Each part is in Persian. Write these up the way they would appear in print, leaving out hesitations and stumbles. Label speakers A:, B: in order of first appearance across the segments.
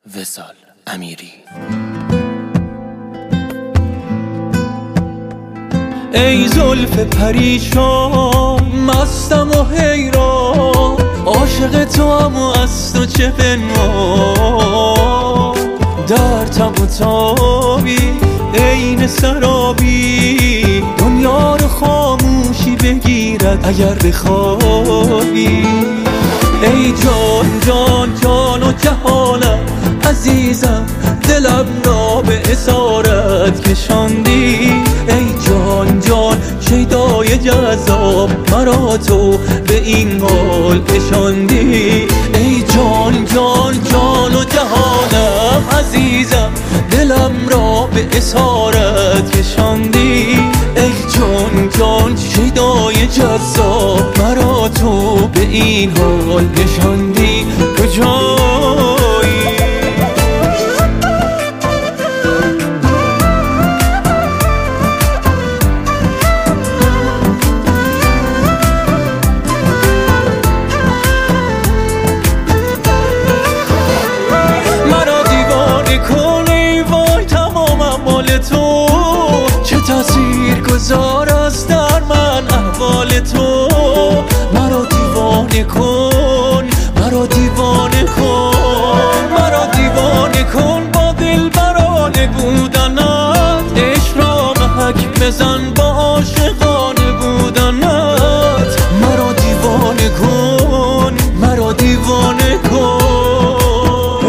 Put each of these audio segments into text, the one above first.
A: وصال امیری.
B: ای زلف پریشان مستم و حیران، عاشق تو هم و از تو چه پنهان، در تب و تابی عین سرابی، دنیا رو خاموشی بگیرد اگر بخوابی. ای جان جان جان و جهانم عزیزم، دلم را به اسارت کشاندی. ای جان جان شیدای جذاب، مرا تو به این حال کشاندی. ای جان جان جان و جهانم عزیزم، دلم را به اسارت کشاندی. ای جان جان شیدای جذاب، مرا تو به این حال نشاندی. کجایی؟ مرا دیوانه کنی وای تمامم مال تو، چه تأثیر گذار است در من احوال تو. مرا دیوانه کن، مرا دیوانه کن، مرا دیوانه کن با دل برانه بودنت. عشق را محک بزن با عاشقانه بودنت. مرا دیوانه کن، مرا دیوانه کن.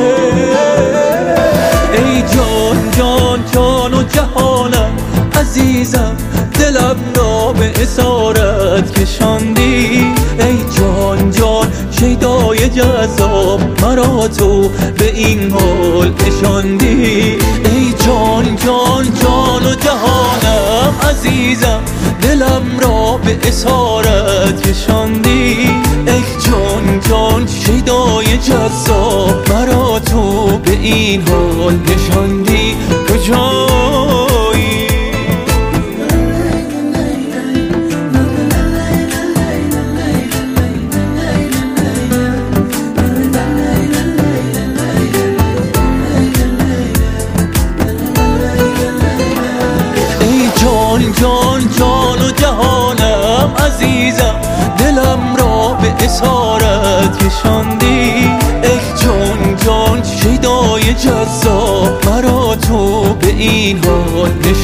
B: ای جان جان جان و جهانم عزیزم، دلم را به اسارت کشاندی. ای جان جان شیدای جذاب، مرا تو به این حال نشاندی. ای جان جان جان و جهانم عزیزم، دلم را به اسارت کشاندی. ای جان جان شیدای جذاب، مرا تو به این حال نشاندی. کجایی؟ جان جان و جهانم عزیزم، دلم را به اسارت کشاندی. ای جان جان شیدای جذاب، مرا تو به این حال